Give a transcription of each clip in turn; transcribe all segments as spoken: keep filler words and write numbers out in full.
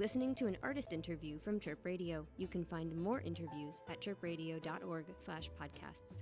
listening to an artist interview from Chirp Radio. You can find more interviews at chirpradio.org slash podcasts.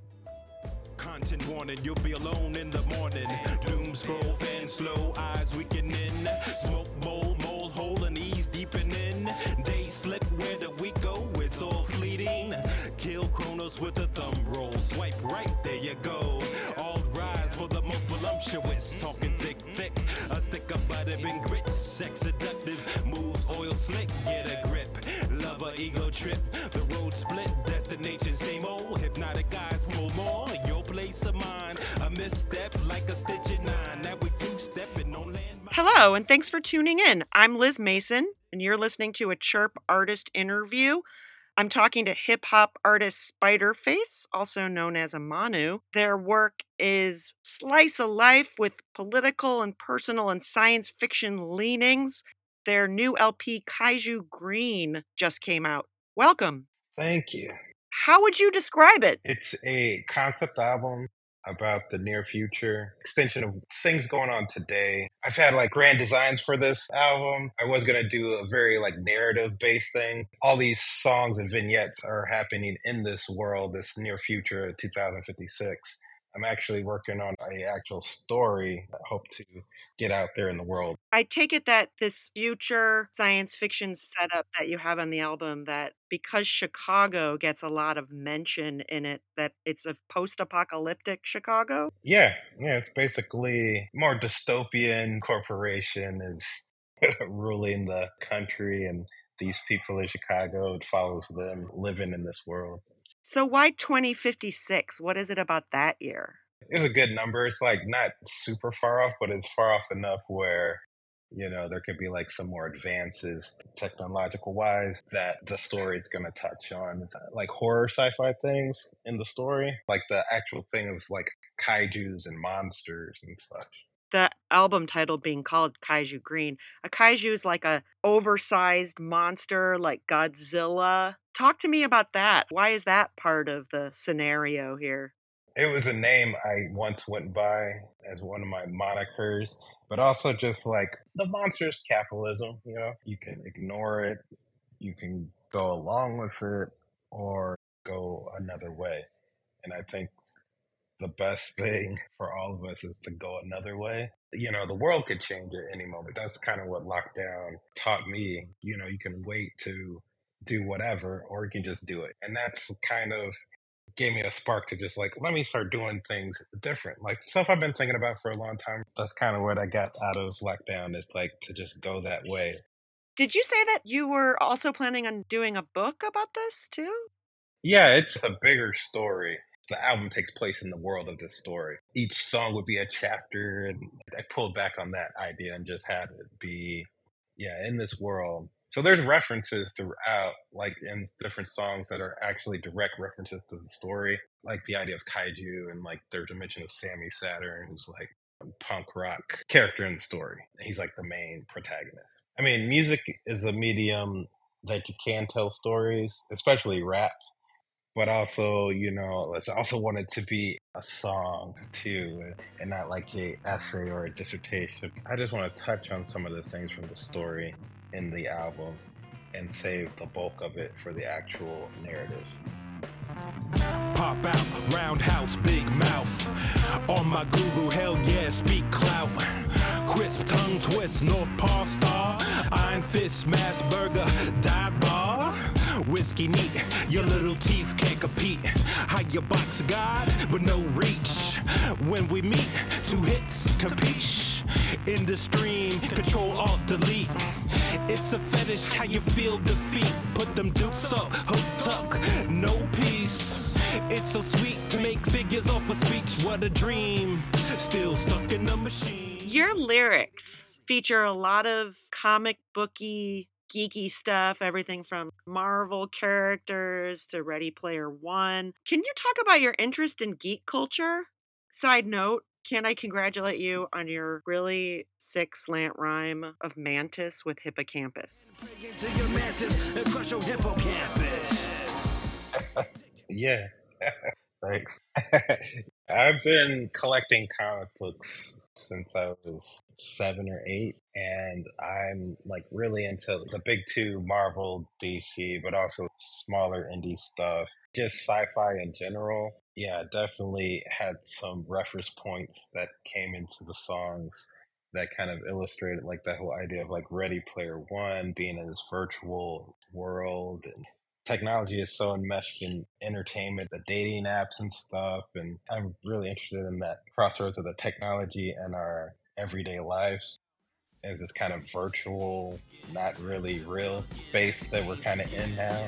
Content warning, you'll be alone in the morning. Doom scroll, fan slow, eyes weakening. Smoke bowl, mold hole, and ease deepening. Day slip, where the week go? It's all fleeting. Kill Chronos with a thumb roll. Swipe right, there you go. All rise for the most voluptuous. Talking thick, thick. A stick of butter and grits. Sex seductive, moves oil slick. Get a grip. Lover ego trip. The road split. Destination same old. Hypnotic guys pull more. Your place of mine. A misstep like a stitch in nine. Now we two stepping on land. Hello, and thanks for tuning in. I'm Liz Mason, and you're listening to a Chirp artist interview. I'm talking to hip-hop artist Spiderface, also known as Amanu. Their work is slice of life with political and personal and science fiction leanings. Their new L P, Kaiju Green, just came out. Welcome. Thank you. How would you describe it? It's a concept album about the near future, extension of things going on today. I've had like grand designs for this album. I was going to do a very like narrative based thing. All these songs and vignettes are happening in this world, this near future, two thousand fifty-six. I'm actually working on an actual story I hope to get out there in the world. I take it that this future science fiction setup that you have on the album, that because Chicago gets a lot of mention in it, that it's a post-apocalyptic Chicago? Yeah, yeah, it's basically more dystopian. Corporation is ruling the country, and these people in Chicago, it follows them living in this world. So why twenty fifty-six? What is it about that year? It's a good number. It's like not super far off, but it's far off enough where, you know, there could be like some more advances technological wise that the story is going to touch on. It's like horror sci-fi things in the story, like the actual thing of like kaijus and monsters and such. The album title being called Kaiju Green. A kaiju is like a oversized monster like Godzilla. Talk to me about that. Why is that part of the scenario here? It was a name I once went by as one of my monikers, but also just like the monster's capitalism, you know? You can ignore it, you can go along with it, or go another way. And I think the best thing for all of us is to go another way. You know, the world could change at any moment. That's kind of what lockdown taught me. You know, you can wait to do whatever, or you can just do it. And that's kind of gave me a spark to just like, let me start doing things different. Like stuff I've been thinking about for a long time. That's kind of what I got out of lockdown, is like to just go that way. Did you say that you were also planning on doing a book about this too? Yeah, it's a bigger story. The album takes place in the world of this story. Each song would be a chapter, and I pulled back on that idea and just had it be, yeah, in this world. So there's references throughout, like in different songs that are actually direct references to the story, like the idea of kaiju, and like there's a mention of Sammy Saturn, who's like a punk rock character in the story. He's like the main protagonist. I mean, music is a medium that you can tell stories, especially rap. But also, you know, I also want it to be a song too, and not like a essay or a dissertation. I just want to touch on some of the things from the story in the album and save the bulk of it for the actual narrative. Pop out, roundhouse, big mouth. On my guru, hell yeah, speak clout. Crisp tongue twist, North Paw Star. Iron fist, smash burger, dive bar. Whiskey neat, your little teeth can't compete. How you box God, but no reach. When we meet, two hits, capiche. In the stream, control, alt, delete. It's a fetish, how you feel defeat. Put them dukes up, hook tuck, no peace. It's so sweet to make figures off a speech. What a dream, still stuck in the machine. Your lyrics feature a lot of comic booky, geeky stuff, everything from Marvel characters to Ready Player One. Can you talk about your interest in geek culture? Side note, can I congratulate you on your really sick slant rhyme of mantis with hippocampus? Yeah, thanks. I've been collecting comic books since I was seven or eight. And I'm like really into the big two, Marvel, D C, but also smaller indie stuff, just sci-fi in general. Yeah, definitely had some reference points that came into the songs that kind of illustrated like that whole idea of like Ready Player One being in this virtual world, and technology is so enmeshed in entertainment, the dating apps and stuff. And I'm really interested in that crossroads of the technology and our everyday lives as this kind of virtual, not really real space that we're kind of in now.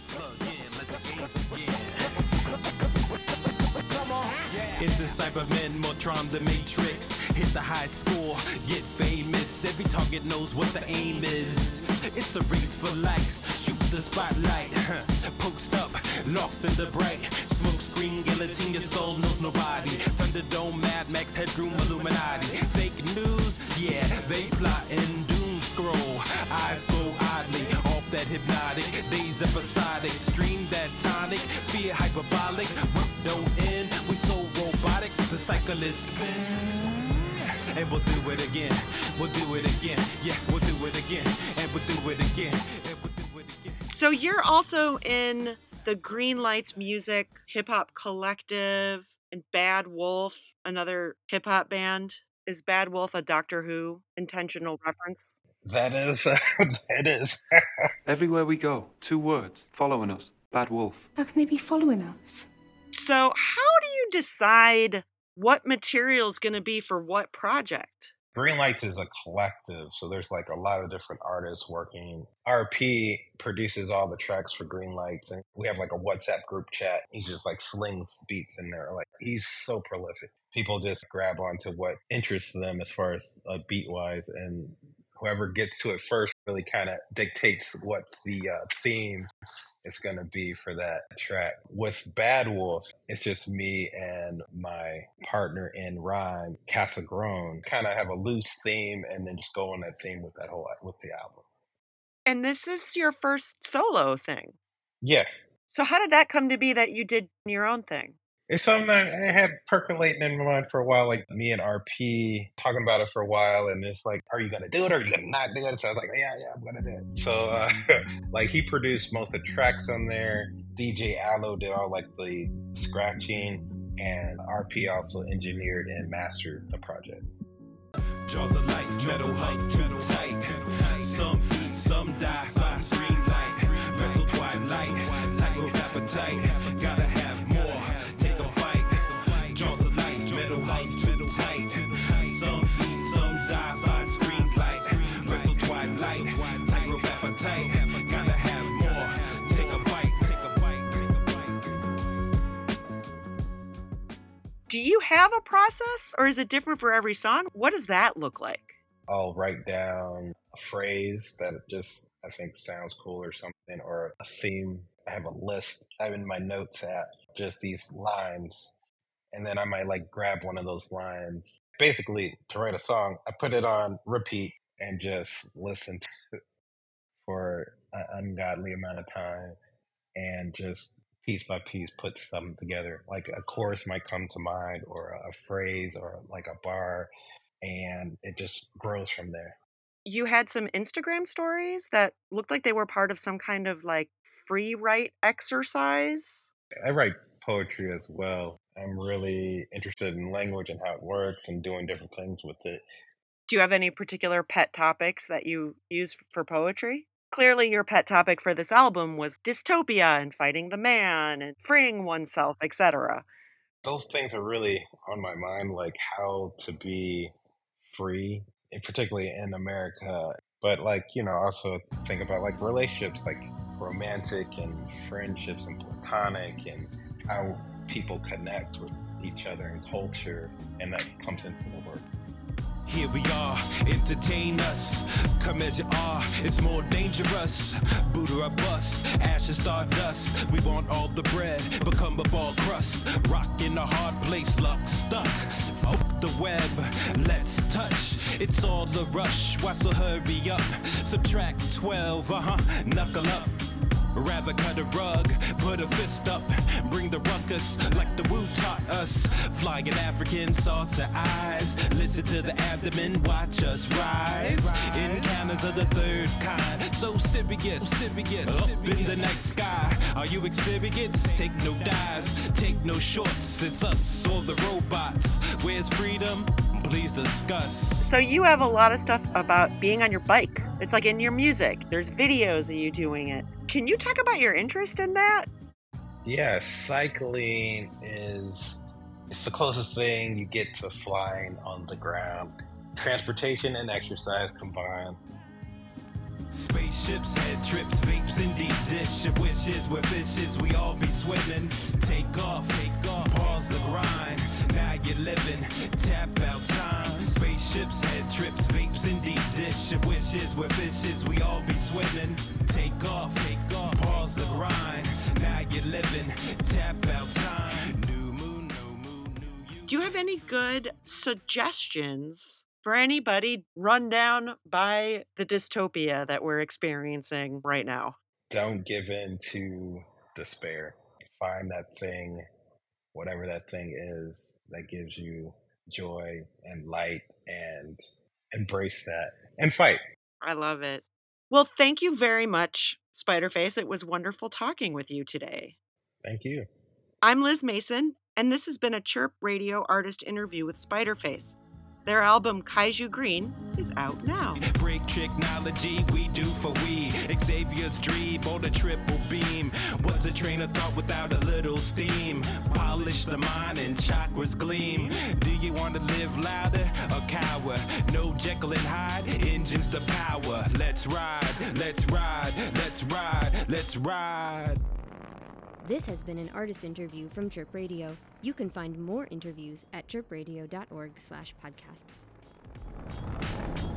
It's the Cybermen, Mortron, the Matrix. Hit the high score, get famous. Every target knows what the aim is. It's a race for likes, shoot the spotlight. Post up, lost in the bright. Smoke screen, guillotine, your skull knows nobody. Thunderdome, Mad Max, Headroom, Illuminati. Fake news, yeah, they plotting doom scroll. Eyes go oddly, off that hypnotic. Days episodic, stream that tonic. Fear hyperbolic, work don't end. We so robotic, the cycle is spin. And we'll do it again, we'll do it again. Yeah, we'll do it again, and we'll do it again, and we'll do it again. So you're also in the Green Lights Music Hip Hop Collective and Bad Wolf, another hip hop band. Is Bad Wolf a Doctor Who intentional reference? That is, uh, that is. Everywhere we go, two words, following us, Bad Wolf. How can they be following us? So how do you decide what material is going to be for what project? Green Lights is a collective, so there's like a lot of different artists working. R P produces all the tracks for Green Lights, and we have like a WhatsApp group chat. He just like slings beats in there. Like, he's so prolific. People just grab onto what interests them as far as uh, beat-wise, and whoever gets to it first really kind of dictates what the uh, theme is going to be for that track. With Bad Wolf, it's just me and my partner in rhyme, Casa Grown, kind of have a loose theme and then just go on that theme with that whole, with the album. And this is your first solo thing. Yeah. So how did that come to be that you did your own thing? It's something that I had percolating in my mind for a while, like me and R P talking about it for a while, and it's like, are you going to do it or are you going to not do it? So I was like, yeah, yeah, I'm going to do it. So, uh, like, he produced most of the tracks on there. D J Allo did all, like, the scratching, and R P also engineered and mastered the project. Jaws of light, metal height, metal tight. Some eat, some die by screen light. Vessel twilight, tightrope appetite. Gotta have more. Take a bite. Jaws of light, metal height, metal tight. Some eat, some die by screen light. Vessel twilight, tightrope appetite. Gotta have more. Take a bite. Take a bite. Take a bite. Do you have a process, or is it different for every song? What does that look like? I'll write down a phrase that just I think sounds cool or something, or a theme. I have a list I have in my notes app, just these lines, and then I might like grab one of those lines. Basically, to write a song, I put it on repeat and just listen to it for an ungodly amount of time, and just piece by piece put something together. Like a chorus might come to mind, or a phrase, or like a bar, and it just grows from there. You had some Instagram stories that looked like they were part of some kind of like free write exercise. I write poetry as well. I'm really interested in language and how it works and doing different things with it. Do you have any particular pet topics that you use for poetry? Clearly your pet topic for this album was dystopia and fighting the man and freeing oneself, et cetera. Those things are really on my mind, like how to be free, particularly in America. But like, you know, also think about like relationships, like romantic and friendships and platonic, and how people connect with each other and culture, and that comes into the work. Here we are, entertain us. Come as you are, it's more dangerous. Buddha or bust, ashes, stardust. We want all the bread, become a ball crust. Rock in a hard place, luck stuck. Off the web, let's touch. It's all the rush, why so hurry up? Subtract twelve, uh-huh, knuckle up. Rather cut a rug, put a fist up, bring the ruckus like the Wu taught us. Flying African saucer eyes, listen to the abdomen, watch us rise. Encounters of the third kind, so serious, serious. Up in the night sky, are you experienced? Take no dives, take no shorts, it's us or the robots. Where's freedom? Please discuss. So you have a lot of stuff about being on your bike. It's like in your music. There's videos of you doing it. Can you talk about your interest in that? Yeah, cycling is it's the closest thing you get to flying on the ground. Transportation and exercise combined. Spaceships, head trips, vapes, and deep dish of wishes. We're fishes, we all be swimming. Take off, take off, pause the grind. Now you're living, tap out time. Spaceships, head trips, vapes, and deep dish of wishes. We're fishes, we all be swimming. Take off, take off, pause the grind. Now you're living, tap out time. New moon, no moon, new you. Do you have any good suggestions for anybody run down by the dystopia that we're experiencing right now? Don't give in to despair. Find that thing, whatever that thing is, that gives you joy and light, and embrace that and fight. I love it. Well, thank you very much, Spiderface. It was wonderful talking with you today. Thank you. I'm Liz Mason, and this has been a Chirp Radio artist interview with Spiderface. Their album, Kaiju Green, is out now. Break technology, we do for we. Xavier's dream or the triple beam. What's a train of thought without a little steam? Polish the mind and chakras gleam. Do you want to live louder or cower? No Jekyll and Hyde, engines to power. Let's ride, let's ride, let's ride, let's ride. This has been an artist interview from Chirp Radio. You can find more interviews at chirp radio dot org slash podcasts.